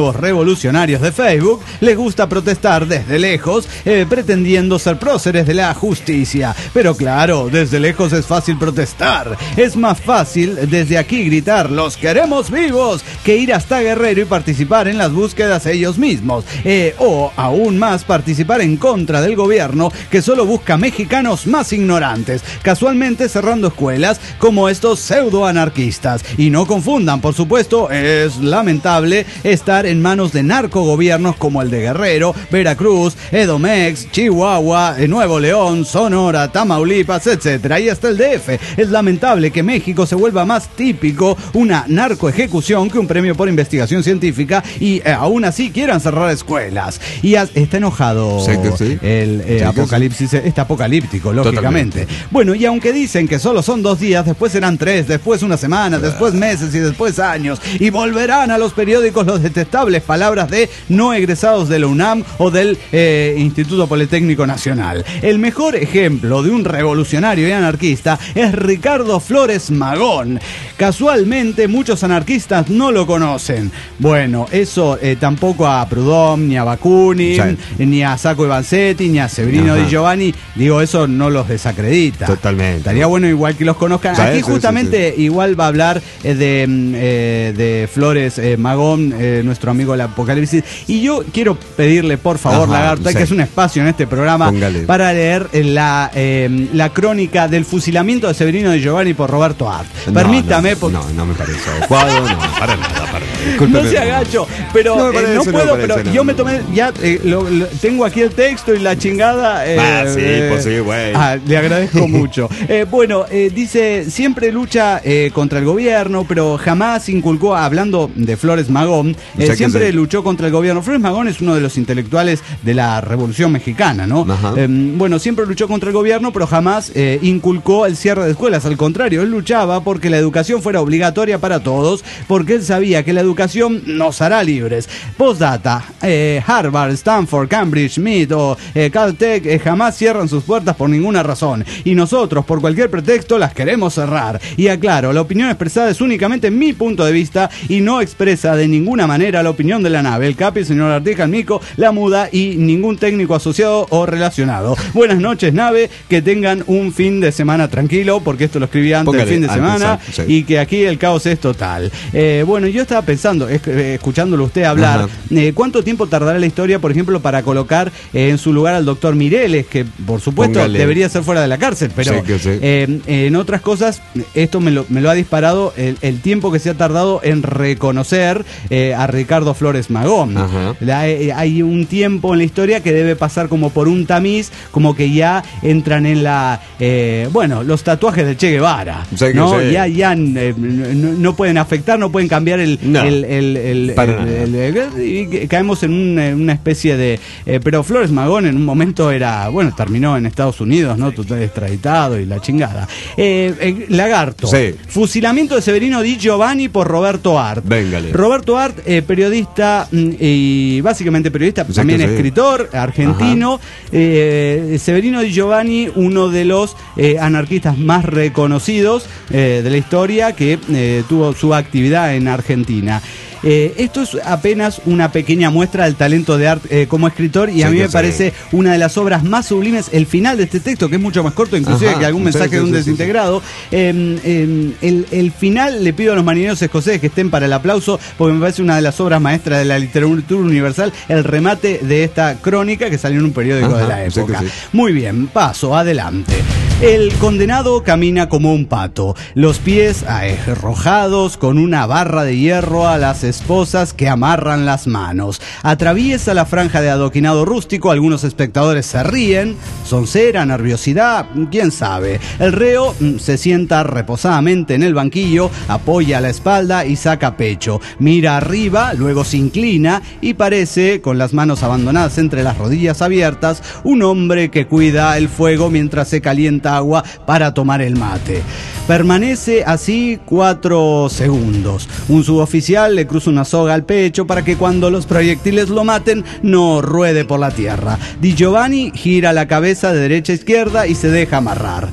revolucionarios de Facebook les gusta protestar desde lejos, eh, pretendiendo ser próceres de la justicia. Pero claro, desde lejos es fácil protestar. Es más fácil desde aquí gritar "los queremos vivos" que ir hasta Guerrero y participar en las búsquedas ellos mismos. Eh, o aún más, participar en contra del gobierno que solo busca mexicanos más ignorantes, casualmente cerrando escuelas como estos pseudoanarquistas. Y no confundan, por supuesto, es lamentable estar en manos de narcogobiernos como el de Guerrero, Veracruz, Edomex, Chihuahua, Nuevo León, Sonora, Tamaulipas, etcétera, y hasta el D F. Es lamentable que México se vuelva más típico una narcoejecución que un premio por investigación científica y eh, aún así quieran cerrar escuelas. Y as- está enojado Sí, que sí. el eh, Sí, que apocalipsis, está apocalíptico, lógicamente. Totalmente. Bueno, y aunque dicen que solo son dos días, después serán tres, después una semana, después meses y después años, y volverán a los periódicos los detestables palabras de no egresados de la UNAM o del eh, Instituto Politécnico Nacional. El mejor ejemplo de un revolucionario y anarquista es Ricardo Flores Magón. Casualmente muchos anarquistas no lo conocen. Bueno, eso eh, tampoco a Proudhon, ni a Bakunin, Sí. ni a Sacco Vanzetti, ni a Severino Ajá. Di Giovanni. Digo, eso no los desacredita. Totalmente. Estaría bueno igual que los conozcan. Sí, Aquí sí, justamente sí, igual va a hablar eh, de, mm, eh, de Flores eh, Magón, eh, nuestro amigo del Apocalipsis. Y yo quiero pedirle, por favor, Ajá, Lagarto, sí. que es un espacio en este programa Póngale. para leer eh, la, eh, la crónica del fusilamiento de Severino Di Giovanni por Roberto Art. No, Permítame, no, porque no, no me parece adecuado, no, para nada, para nada. Discúlpeme. no se agacho, pero No no, me parece, no no puedo, me pero parece, yo no. me tomé, ya eh, lo- lo- tengo aquí el texto y la chingada. eh, Ah, sí, eh, pues sí, güey. ah, le agradezco mucho. Eh, bueno, eh, dice, siempre lucha eh, contra el gobierno, pero jamás inculcó, hablando de Flores Magón, eh, O sea que siempre sí. luchó contra el gobierno. Flores Magón es uno de los intelectuales de la Revolución Mexicana, ¿no? Ajá. Eh, bueno, siempre luchó contra el gobierno, pero jamás eh, inculcó el cierre de escuelas. Al contrario, él luchaba porque la educación fuera obligatoria para todos, porque él sabía que la educación nos hará libres. Postdata, eh, Harvard, Stanford, Cambridge, Smith o eh, Caltech eh, jamás cierran sus puertas por ninguna razón. Y nosotros, por cualquier pretexto, las queremos cerrar. Y aclaro, la opinión expresada es únicamente mi punto de vista y no expresa de ninguna manera la opinión de la nave, el Capi, el señor Arteja, el Mico, la Muda y ningún técnico asociado o relacionado. Buenas noches, nave, que tengan un fin de semana tranquilo, porque esto lo escribí antes Póngale, del fin de antes, semana, antes, sí. y que aquí el caos es total. Eh, bueno, yo estaba pensando, es- eh, escuchándolo usted hablar, Ajá. eh, ¿cuánto tiempo tardará la historia, por ejemplo, para colocar eh, en su lugar al doctor Mireles, que por supuesto Póngale. debería ser fuera de la cárcel, pero Sí, que sí. eh, en otras cosas, esto me lo, me lo ha disparado el, el tiempo que se ha tardado en reconocer eh, a Ricardo Flores Magón. Ajá. La- eh, hay un tiempo en la historia que debe pasar como por un tamiz, como que ya entran en la, eh, bueno, los tatuajes de Che Guevara, Sí, que ¿no? sí. Ya, ya eh, no, no pueden afectar, no pueden cambiar el, No. el, el- el- Para el- nada. el- el- y que- caemos en un- en una especie de, eh, pero Flores Magón en un momento era, bueno, terminó en Estados Unidos, ¿no? Total extraditado y la chingada. Eh, eh, Lagarto. Sí. Fusilamiento de Severino Di Giovanni por Roberto Art. Véngale. Roberto Art, eh, periodista mm, y básicamente periodista, Exacto, también sí. escritor argentino. Eh, Severino Di Giovanni, uno de los eh, anarquistas más reconocidos eh, de la historia, que eh, tuvo su actividad en Argentina. Eh, esto es apenas una pequeña muestra del talento de Art eh, como escritor, y a Sí, mí que me sí. parece una de las obras más sublimes. El final de este texto, que es mucho más corto inclusive Ajá, que algún sí, mensaje sí, de un sí, sí, desintegrado. Eh, eh, el, el final, le pido a los marineros escoceses que estén para el aplauso, porque me parece una de las obras maestras de la literatura universal, el remate de esta crónica que salió en un periódico Ajá, de la sí que época. sí. Muy bien, paso, adelante. El condenado camina como un pato, los pies arrojados con una barra de hierro a las esposas que amarran las manos. Atraviesa la franja de adoquinado rústico, algunos espectadores se ríen, son cera, nerviosidad, quién sabe. El reo mm, se sienta reposadamente en el banquillo, apoya la espalda y saca pecho. Mira arriba, luego se inclina y parece, con las manos abandonadas entre las rodillas abiertas, un hombre que cuida el fuego mientras se calienta agua para tomar el mate. Permanece así cuatro segundos. Un suboficial le cruza una soga al pecho para que cuando los proyectiles lo maten no ruede por la tierra. Di Giovanni gira la cabeza de derecha a izquierda y se deja amarrar.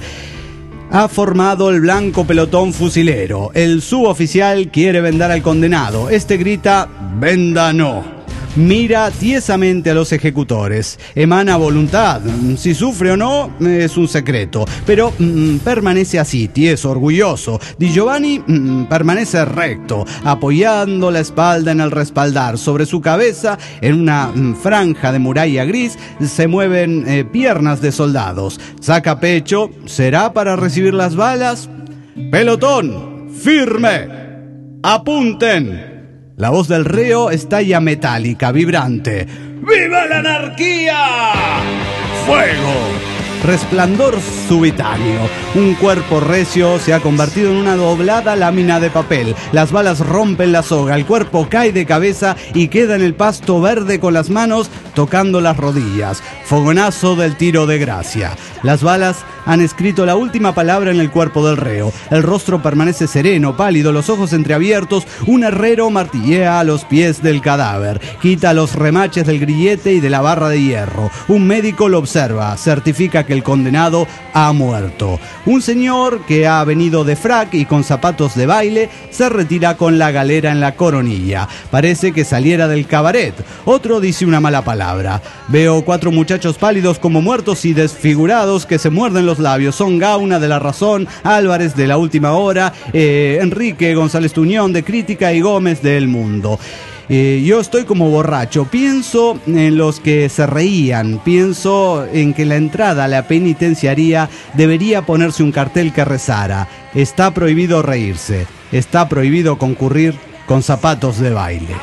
Ha formado el blanco pelotón fusilero. El suboficial quiere vendar al condenado. Este grita: "Venda no". Mira tiesamente a los ejecutores. Emana voluntad. Si sufre o no, es un secreto. Pero mm, permanece así, tieso, orgulloso. Di Giovanni mm, permanece recto, apoyando la espalda en el respaldar. Sobre su cabeza, en una mm, franja de muralla gris, se mueven eh, piernas de soldados. Saca pecho. ¿Será para recibir las balas? Pelotón, firme. Apunten. La voz del reo estalla metálica, vibrante. ¡Viva la anarquía! ¡Fuego! Resplandor subitáneo. Un cuerpo recio se ha convertido en una doblada lámina de papel. Las balas rompen la soga, el cuerpo cae de cabeza y queda en el pasto verde con las manos tocando las rodillas. Fogonazo del tiro de gracia. Las balas han escrito la última palabra en el cuerpo del reo. El rostro permanece sereno, pálido, los ojos entreabiertos. Un herrero martillea a los pies del cadáver. Quita los remaches del grillete y de la barra de hierro. Un médico lo observa, certifica que el condenado ha muerto. Un señor que ha venido de frac y con zapatos de baile se retira con la galera en la coronilla. Parece que saliera del cabaret. Otro dice una mala palabra. Veo cuatro muchachos pálidos como muertos y desfigurados que se muerden los labios. Son Gauna de La Razón, Álvarez de La Última Hora, eh, Enrique González Tuñón de Crítica y Gómez de El Mundo. Eh, yo estoy como borracho, pienso en los que se reían, pienso en que la entrada a la penitenciaría debería ponerse un cartel que rezara: está prohibido reírse, está prohibido concurrir con zapatos de baile.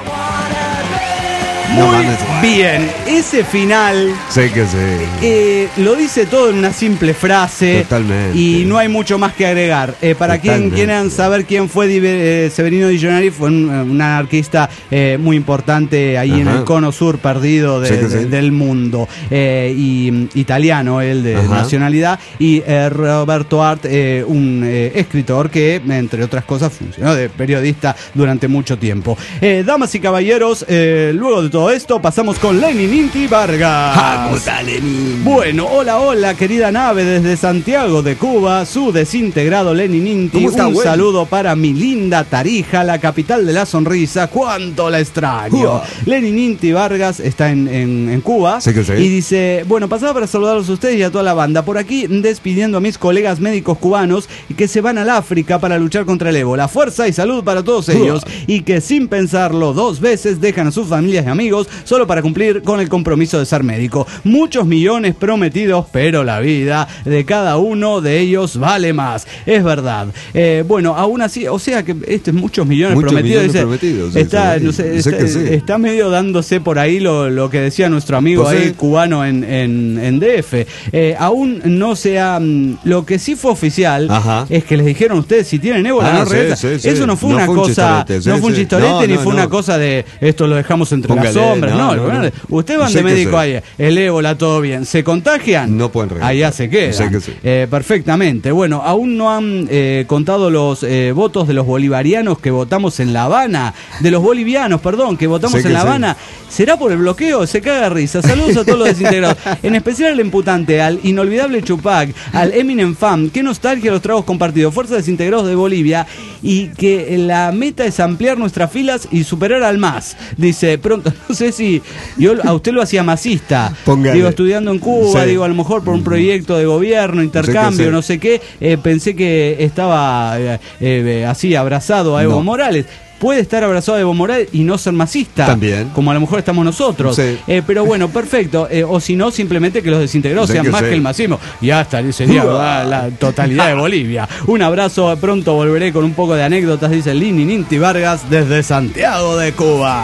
Muy no, bien, ese final sé que sí. eh, lo dice todo en una simple frase. Totalmente. Y no hay mucho más que agregar. Eh, para quien quieran saber quién fue eh, Severino Di Giovanni, fue un, un anarquista eh, muy importante ahí Ajá. en el cono sur perdido de, de, sí. del mundo. Eh, y italiano, él de Ajá. nacionalidad. Y eh, Roberto Art, eh, un eh, escritor que, entre otras cosas, funcionó de periodista durante mucho tiempo. Eh, damas y caballeros, eh, luego de todo esto pasamos con Lenin Inti Vargas. Lenin. Bueno, hola, hola, querida nave desde Santiago de Cuba, su desintegrado Lenin Inti. Un está, saludo para mi linda Tarija, la capital de la sonrisa. ¡Cuánto la extraño! Uh. Lenin Inti Vargas está en, en, en Cuba sí que sí. y dice: bueno, pasaba para saludarlos a ustedes y a toda la banda. Por aquí despidiendo a mis colegas médicos cubanos que se van al África para luchar contra el ébola. Fuerza y salud para todos ellos uh. y que sin pensarlo dos veces dejan a sus familias y amigos solo para cumplir con el compromiso de ser médico. Muchos millones prometidos, pero la vida de cada uno de ellos vale más. Es verdad. Eh, bueno, aún así, o sea que estos muchos millones muchos prometidos, millones dice, prometidos sí, está, sí, no sé, sé está, sí. está medio dándose por ahí lo, lo que decía nuestro amigo pues ahí sí. cubano en, en, en D F. Eh, aún no se ha... Lo que sí fue oficial Ajá. es que les dijeron ustedes si tienen ébola, ah, no sí, sí, sí. Eso no fue no una fue cosa, sí, no fue un chistorete no, ni no, fue no. una cosa de esto lo dejamos entre Póngale. las sombras, no, no, no, no. Ustedes van de médico ahí, el ébola, todo bien. ¿Se contagian? No pueden regresar. Allá se quedan. Sí. Eh, perfectamente. Bueno, aún no han eh, contado los eh, votos de los bolivarianos que votamos en La Habana, de los bolivianos, perdón, que votamos sí en La Habana. Sí. ¿Será por el bloqueo? Se caga risa. Saludos a todos los desintegrados. En especial al imputante, al inolvidable Chupac, al Eminem Fan. Qué nostalgia los tragos compartidos. Fuerza Desintegrados de Bolivia. Y que la meta es ampliar nuestras filas y superar al MAS. Dice, pronto, no sé si yo a usted lo hacía masista. Póngale. Digo, estudiando en Cuba, sí. digo, a lo mejor por un proyecto de gobierno, intercambio, sí no sé qué. Eh, pensé que estaba eh, eh, así abrazado a Evo no. Morales. Puede estar abrazado a Evo Morales y no ser masista. También. Como a lo mejor estamos nosotros. Sí. Eh, pero bueno, perfecto. Eh, o si no, simplemente que los desintegrados sí sean que más sí. que el masismo. Y hasta sería uh, la totalidad de Bolivia. Un abrazo. Pronto volveré con un poco de anécdotas, dice Lenin Inti Vargas desde Santiago de Cuba.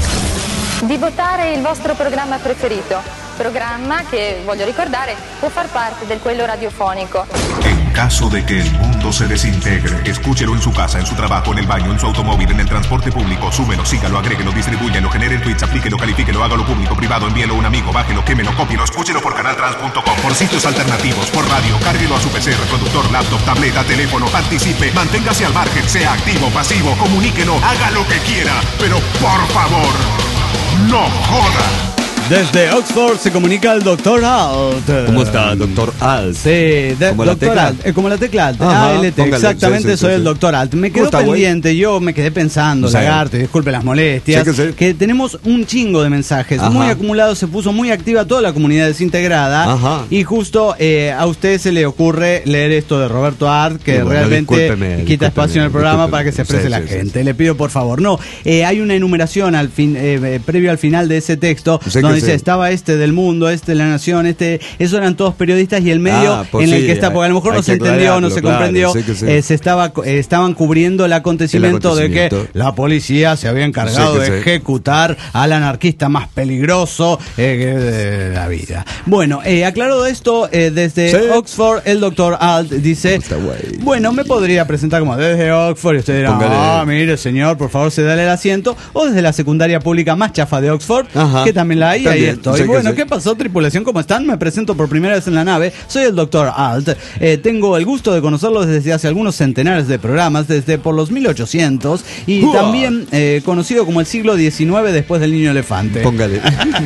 Di votare il vostro programma preferito. Programma che, voglio ricordare, può far parte del quello radiofonico. En caso de que el mundo se desintegre, escúchelo en su casa, en su trabajo, en el baño, en su automóvil, en el transporte público, súmelo, sígalo, agréguelo, distribúyelo, genere tweets, aplíquelo, califíquelo, hágalo público, privado, envíelo a un amigo, bájelo, quémelo, cópielo, escúchelo por canal trans punto com, por sitios alternativos, por radio, cárguelo a su P C, reproductor, laptop, tableta, teléfono, participe, manténgase al margen, sea activo, pasivo, comuníquelo, haga lo que quiera, pero por favor, no joda. Desde Oxford se comunica el doctor Alt. ¿Cómo está, doctor Alt? Sí, de, ¿Como la doctor tecla? Alt. Eh, como la tecla Alt. Ajá, A L T. póngale, Exactamente, sí, sí, soy sí, el sí. doctor Alt. Me quedó ¿Cómo está, güey? pendiente, yo me quedé pensando, Sí. lagarto, y disculpe las molestias, Sí, que sí. que tenemos un chingo de mensajes Ajá. muy acumulados, se puso muy activa toda la comunidad desintegrada. Ajá. Y justo eh, a usted se le ocurre leer esto de Roberto Art, que Y bueno, realmente discúlpeme, quita discúlpeme, espacio en el programa discúlpeme. para que se exprese Sí, la sí, sí, gente. sí. Le pido por favor. No, eh, hay una enumeración al fin, eh, eh, previo al final de ese texto, Sí, que donde dice, sí. estaba este del Mundo, este de La Nación, este, esos eran todos periodistas y el medio Ah, pues en el sí, que está, porque a lo mejor hay no se que entendió, no se aclararlo, comprendió, claro, sí que sí. eh, se estaba, eh, estaban cubriendo el acontecimiento, de que acontecimiento. la policía se había encargado Sí que de sí. ejecutar al anarquista más peligroso eh, de la vida. Bueno, eh, aclarado esto, eh, desde Sí. Oxford, el doctor Alt dice, Está güey. bueno, me podría presentar como desde Oxford, y usted dirá, Póngale. ah, mire señor, por favor se dale el asiento, o desde la secundaria pública más chafa de Oxford, Ajá. que también la hay, ahí También, estoy. sí que Bueno, sí. ¿qué pasó, tripulación? ¿Cómo están? Me presento por primera vez en la nave, soy el doctor Alt, eh, tengo el gusto de conocerlos desde hace algunos centenares de programas, desde por los mil ochocientos, y Uah. también eh, conocido como el siglo diecinueve después del niño elefante. Póngale.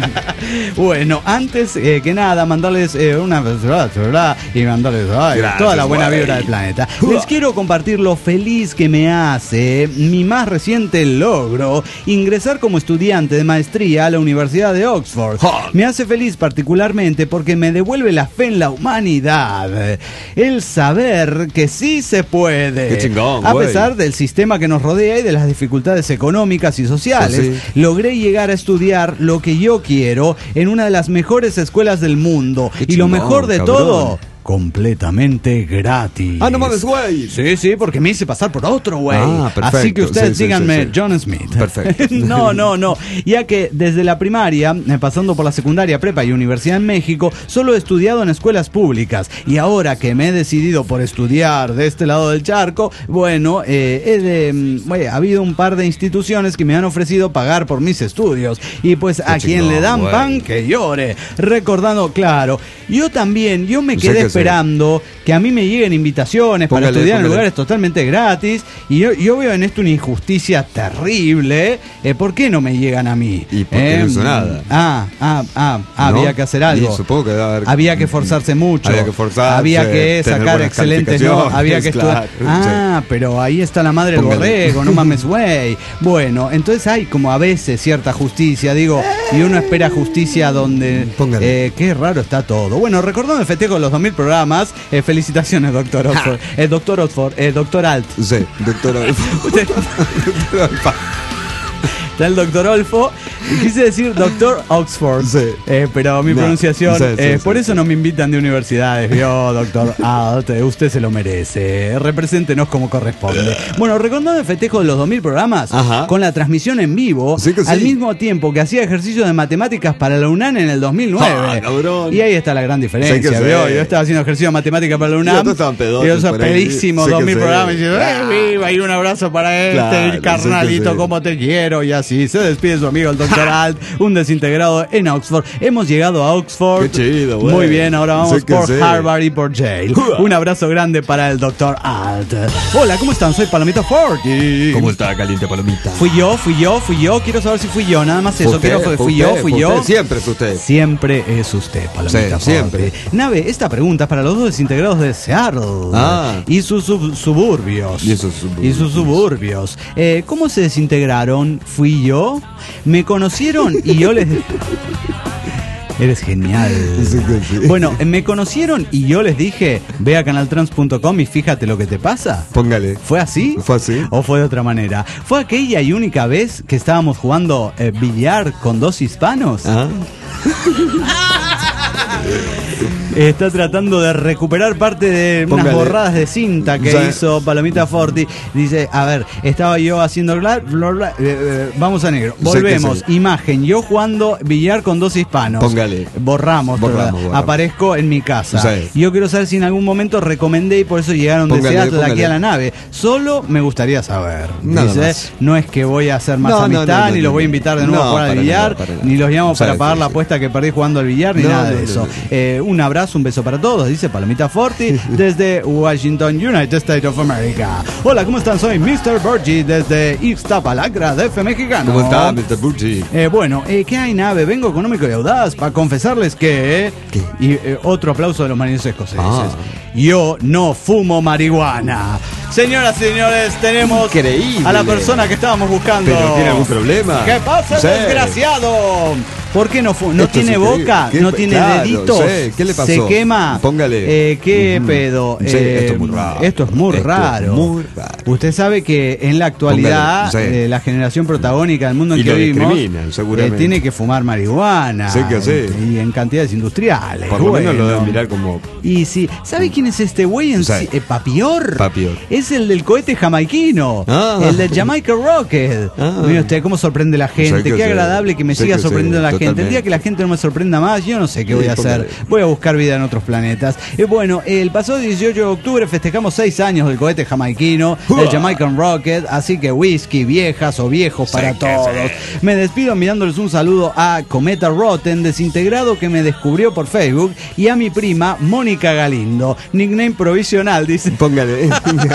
Bueno, antes eh, que nada, mandarles eh, una y mandarles ay, Gracias, toda la buena güey. vibra del planeta. Les quiero compartir lo feliz que me hace mi más reciente logro, ingresar como estudiante de maestría a la Universidad de Oxford. Ja. Me hace feliz particularmente porque me devuelve la fe en la humanidad, el saber que sí se puede, Qué chingón, a güey. pesar del sistema que nos rodea y de las dificultades económicas y sociales. Pues sí. Logré llegar a estudiar lo que yo quiero en una de las mejores escuelas del mundo. Qué Y lo chingón, mejor de cabrón. todo, completamente gratis. Ah, no mames, güey. Sí, sí, porque me hice pasar por otro, güey. Ah, perfecto. Así que ustedes Sí, sí, díganme sí, sí. John Smith. Perfecto. No, no, no. Ya que desde la primaria, eh, pasando por la secundaria, prepa y universidad en México, solo he estudiado en escuelas públicas. Y ahora que me he decidido por estudiar de este lado del charco, bueno, eh, he de, mm, güey, ha habido un par de instituciones que me han ofrecido pagar por mis estudios. Y pues a quien chingón, le dan güey. pan, que llore. Recordando, claro, yo también, yo me Sí quedé que sí. esperando que a mí me lleguen invitaciones para Póngale, estudiar en póngale. lugares totalmente gratis, y yo, yo veo en esto una injusticia terrible. Eh, ¿Por qué no me llegan a mí? ¿Y por qué no hizo nada? Ah, ah, ah, ah, ¿No? había que hacer algo. Y supongo que debe haber- Había que forzarse mucho. Había que forzarse, Había que tener sacar buenas excelentes, ¿no? calificaciones, Había que estudiar. claro, Ah, pero ahí está la madre del Póngale. borrego, no mames, güey. Bueno, entonces hay como a veces cierta justicia, digo, y uno espera justicia donde... Póngale. Eh, qué raro está todo. Bueno, recordando el festejo de los dos mil programas, eh, felicitaciones, doctor Oxford. Eh, doctor Oxford, eh, doctor Alt. Sí, doctor. Usted- Está el doctor Olfo. Quise decir doctor Oxford. Sí. Eh, pero mi No, pronunciación. sí, sí, eh, sí, por sí. eso no me invitan de universidades, vio, doctor Alt. Usted se lo merece. Represéntenos como corresponde. Bueno, recordando el festejo de los dos mil programas, Ajá. con la transmisión en vivo, Sí que sí. al mismo tiempo que hacía ejercicio de matemáticas para la UNAM en el dos mil nueve. Ah, cabrón. Y ahí está la gran diferencia, Sí que sí. vio. Yo estaba haciendo ejercicio de matemáticas para la UNAM. otros estaban pedotes Y yo soy por ahí. pedísimo, Sí que dos mil sí. programas. Y yo, Ah. ¡eh, viva! Y un abrazo para este, Claro, el carnalito, sí que sí. como te quiero. Y así se despide su amigo el doctor Alt, un desintegrado en Oxford. Hemos llegado a Oxford. Qué chido, güey. Muy bien, ahora vamos Sí que por sí. Harvard y por Yale. Un abrazo grande para el doctor Alt. Hola, ¿cómo están? Soy Palomita Ford. y- ¿Cómo está, caliente palomita? Fui yo, fui yo, fui yo. Quiero saber si fui yo, nada más eso. Usted, Quiero fui, fue fui yo, usted, fui fue yo. usted, siempre es usted. Siempre es usted, Palomita Sí, Ford. siempre. Nave, esta pregunta es para los dos desintegrados de Seattle Ah. y sus sub- suburbios. Y esos suburbios. Y sus suburbios. Eh, ¿Cómo se desintegraron? ¿Fui yo? ¿Me conocieron? Y yo les... Eres genial. Sí que sí. Bueno, me conocieron y yo les dije, ve a canaltrans punto com y fíjate lo que te pasa. Póngale. ¿Fue así? Fue así. ¿O fue de otra manera? ¿Fue aquella y única vez que estábamos jugando eh, billar con dos hispanos? Ah. Está tratando de recuperar parte de unas Póngale. borradas de cinta que Sí. hizo Palomita Forti. Dice, a ver, estaba yo haciendo... bla, bla, bla, eh, eh, vamos a negro. Sí, Volvemos. que sí. Imagen. Yo jugando billar con dos hispanos. Póngale. Borramos. Borramos, ¿verdad? borramos. Aparezco en mi casa. Sí. Yo quiero saber si en algún momento recomendé y por eso llegaron de Póngale, Seattle aquí póngale. a la nave. Solo me gustaría saber. Nada Dice, más. no es que voy a hacer más No, no, amistad, no, no, ni no, los voy a no. invitar de nuevo No, a jugar al para billar, nada, para nada. ni los llamo Sí, para sí, pagar la sí. apuesta que perdí jugando al billar, ni No, nada no, de no, eso. no. Eh, un abrazo abrazo, un beso para todos, dice Palomita Forti desde Washington, United States of America. Hola, ¿cómo están? Soy mister Burgi desde Ixtapalagra, D F mexicano. ¿Cómo está, mister Burgi? Eh, bueno, eh, ¿qué hay, nave? Vengo económico y audaz para confesarles que... ¿Qué? Y eh, otro aplauso de los marinos escoceses. Ah. Yo no fumo marihuana. Señoras y señores, tenemos Increíble. a la persona que estábamos buscando. ¿Pero tiene algún problema? ¿Qué pasa, Sí. desgraciado? ¿Por qué no fuma? ¿No Esto es tiene increíble. boca? ¿Qué ¿No pe- tiene claro, deditos? sí. ¿Qué le pasó? ¿Se quema? Póngale. Eh, ¿Qué Ujú. pedo? Sí, Eh, esto es muy raro. Esto es muy Esto es raro. muy raro. Usted sabe que en la actualidad Póngale, sí. eh, la generación protagónica del mundo en Y que lo vivimos discriminan, seguramente. eh, tiene que fumar marihuana. Sí que sí. eh, Y en cantidades industriales. Por lo menos lo Bueno. deben mirar como... Y sí, ¿sabe quién es este güey en Sí. sí? Eh, Papior. Papior. Es el del cohete jamaiquino. Ah. El del Jamaica Rocket. Ah. Mire usted cómo sorprende la gente. Sí que Qué sí. agradable que me Sí siga que sí, sorprendiendo la gente. El totalmente. día que la gente no me sorprenda más, yo no sé qué Sí, voy a hacer. póngale. Voy a buscar vida en otros planetas. Eh, bueno, el pasado dieciocho de octubre festejamos seis años del cohete jamaiquino, el Jamaican Rocket. Así que whisky, viejas o viejos para todos. Me despido enviándoles un saludo a Cometa Rotten, desintegrado, que me descubrió por Facebook, y a mi prima Mónica Galindo. Nickname provisional, dice. Póngale.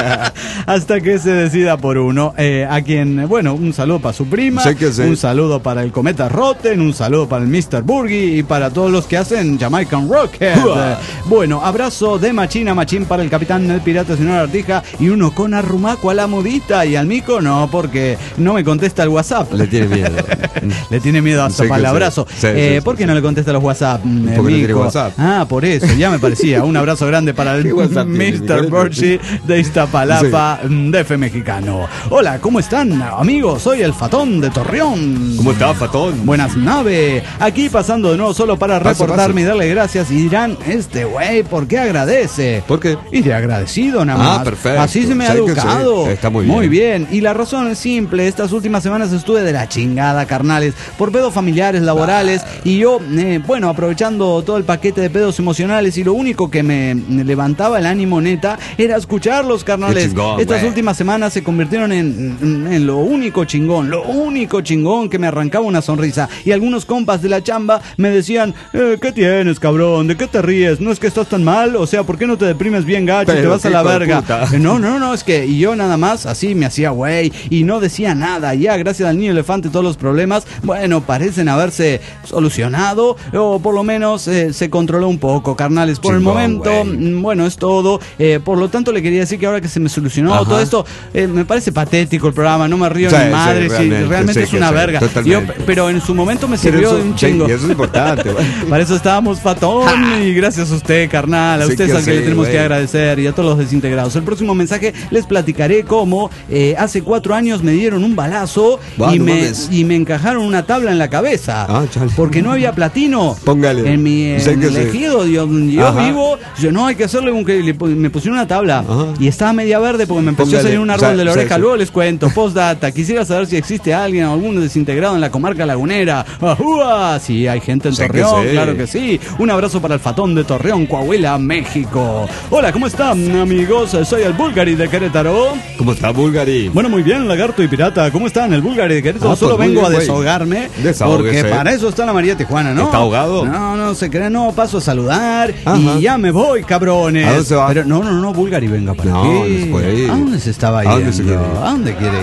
Hasta que se decida por uno. Eh, a quien, bueno, un saludo para su prima, Sí que sí. un saludo para el Cometa Rotten, un saludo para el mister Burgi y para todos los que hacen Jamaican Rocket. Eh, bueno, abrazo de machín a machín para el capitán, el pirata señor Artija, y uno con arrumaco a la mudita, y al mico no, porque no me contesta el WhatsApp. Le tiene miedo. Le tiene miedo hasta Sí que para el sí. abrazo. Sí, eh, sí, ¿Por sí, qué sí. no le contesta los WhatsApp? mm, eh, Porque no tiene mico? WhatsApp. Ah, por eso, ya me parecía. Un abrazo grande para el ¿Qué WhatsApp tiene, mister Nicolás? Burgi de Iztapalapa, D F mexicano. Hola, ¿cómo están, amigos? Soy el Fatón de Torreón. ¿Cómo está, Fatón? Buenas nave, aquí pasando de nuevo solo para Pase, reportarme pase. y darle gracias. Y dirán, este güey, ¿por qué agradece? ¿Por qué? Y de agradecido nada Ah, más. perfecto. Así se me ha Sí que educado. sí. Está muy bien. Muy bien. Y la razón es simple. Estas últimas semanas estuve de la chingada, carnales, por pedos familiares, laborales. Y yo, eh, bueno, aprovechando todo el paquete de pedos emocionales, y lo único que me levantaba el ánimo, neta, era escucharlos, carnales. Qué chingón, Estas güey. últimas semanas se convirtieron en, en, en lo único chingón, lo único chingón que me arrancaba una sonrisa. Y algunos compas de la chamba me decían, eh, ¿qué tienes, cabrón? ¿De qué te ríes? ¿No es que estás tan mal? O sea, ¿por qué no te deprimes bien gacho y te Pero vas a qué la hijo de verga? puta. Eh, No, no, no, es que y yo nada más así me hacía güey y no decía nada. Ya, gracias al niño elefante, todos los problemas, bueno, parecen haberse solucionado, o por lo menos eh, se controló un poco, carnales. Por el Chingón, momento, güey. mm, bueno, es todo. Eh, por lo tanto, le quería decir que ahora que se me solucionó Ajá. todo esto, eh, me parece patético el programa, no me río Sí, ni sí, madre, si realmente, realmente sí es que una sí, verga. totalmente. Yo- pero en su momento me Pero sirvió eso- de un sí, chingo. y eso es importante, güey. Para eso estábamos, Fatón, y gracias a usted, carnal, a Sí usted es que al que sí, le tenemos güey. que agradecer, y a todos los desintegrados. El próximo mensaje les platicaré cómo eh, hace cuatro años me dieron un balazo Ah, y, no me, mames. y me encajaron una tabla en la cabeza. Ah, chale. Porque no había platino. Póngale. En mi en Sé que el sí. ejido, yo, donde yo Ajá. vivo, yo no hay que hacerle un que le pu- me pusieron una tabla Ajá. y estaba media verde porque me empezó Póngale. a salir un árbol Sí, de la sí, oreja. sí. Luego les cuento. Postdata, quisiera saber si existe alguien o algún desintegrado en la comarca lagunera. ¡Ajúa! Sí, hay gente en Sé que Torreón, sí. claro que sí. Un abrazo para el Fatón de Torreón, Coahuila, México. Hola, ¿cómo están, amigos? Soy el Bulgari de Querétaro. ¿Cómo está, Bulgari? Bueno, muy bien, Lagarto y Pirata. ¿Cómo están? El Bulgari de Querétaro. Ah, Solo pues muy vengo bien, a güey. desahogarme. Desahóguese. Porque para eso está la María Tijuana, ¿no? ¿Está ahogado? No, no se creen. No, paso a saludar Ajá. y ya me voy, cabrones. ¿A dónde se va? Pero no, no, no, Bulgari, venga para No, aquí. no se puede ir. ¿A dónde se estaba ¿A yendo? dónde se quiere ir? ¿A dónde quiere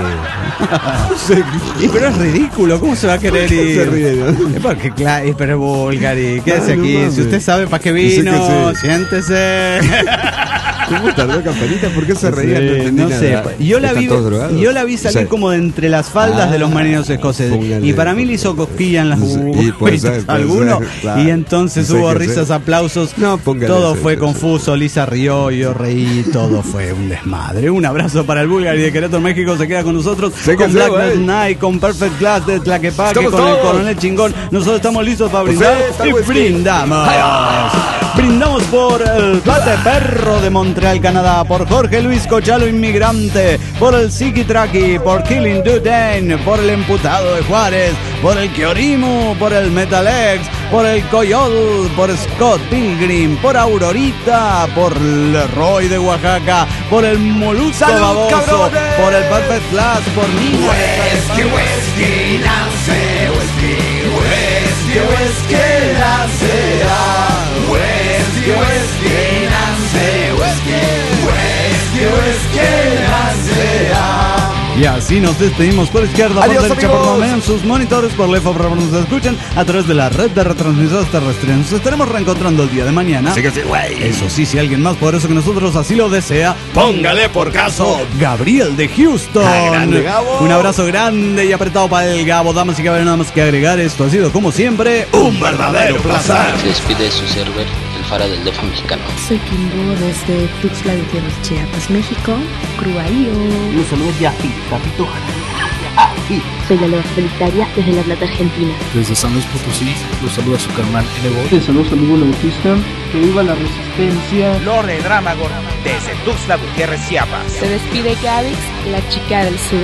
ir? Y pero es ridículo, ¿cómo se va a querer ¿Por qué ir? se ríe, no? Es porque, claro, pero Bulgari, quédese No, no aquí. mames. Si usted sabe para qué Sí vino, que sí. siéntese. ¿Cómo tardó, Campanita? ¿Por qué se reía? Sí, no entendí no sé, nada. yo la ¿Están vi, todos drogados? yo la vi salir Sí. como de entre las faldas Ah, de los marinos escoceses póngale. y para mí le hizo cosquilla en las Sí, huevas puede ser, puede alguno ser, claro. y entonces Sí hubo que risas, sí. aplausos, No, póngale, todo sí, fue sí, confuso, Lisa rió, yo reí, todo fue un desmadre. Un abrazo para el Bulgari de Querétaro, México, se queda con nosotros Sí que con sí, Black güey. Night, con Perfect Glass de Tlaquepaque, Estamos con el todos. Coronel Chingón. Nosotros estamos listos para Pues brindar sí, está y whisky. brindamos. Brindamos por el Plate Perro de Montreal, Canadá, por Jorge Luis Cochalo Inmigrante, por el Siki Traki, por Killing Duden, por el Emputado de Juárez, por el Kiorimu, por el Metalex, por el Coyol, por Scott Pilgrim, por Aurorita, por Leroy de Oaxaca, por el Molusco ¡Salud, Baboso, cabrones! por el Perfect Glass, por Nina de Tlaquepaque. Whisky, whisky, whisky, Whisky, whisky, Nancy, whisky, whisky, whisky, Nancy. Y así nos despedimos por izquierda, por Adiós, derecha, amigos. por donde en sus monitores, por left, por donde nos escuchan a través de la red de retransmisores terrestres. Nos estaremos reencontrando el día de mañana. Así que sí, güey. Eso sí, si alguien más poderoso que nosotros así lo desea, Póngale por caso. Gabriel de Houston. Ah, grande, Gabo. Un abrazo grande y apretado para el Gabo. Damas y caballeros, nada más que agregar. Esto ha sido, como siempre, un verdadero placer. Se despide su server, el Fara del Defa mexicano. Soy Kimbo desde Tuxtla Gutiérrez, Chiapas, México. Cruaío. Los saludos de Afi, Capito. Soy la Loba Solitaria desde La Plata, Argentina. Desde San Luis Potosí, los saluda su carnal N-Bo. Les saludos al Hugo Bautista. Que viva la resistencia. Lorde Dramagor desde Tuxtla Gutiérrez, Chiapas. Se despide Gavix, la chica del sur.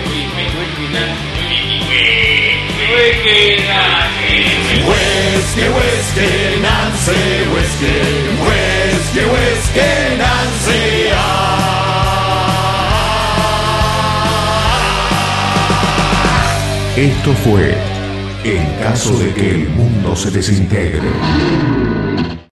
Whiskey, whiskey, Nancy, whiskey, whiskey, whiskey, Nancy. Esto fue En caso de que el mundo se desintegre.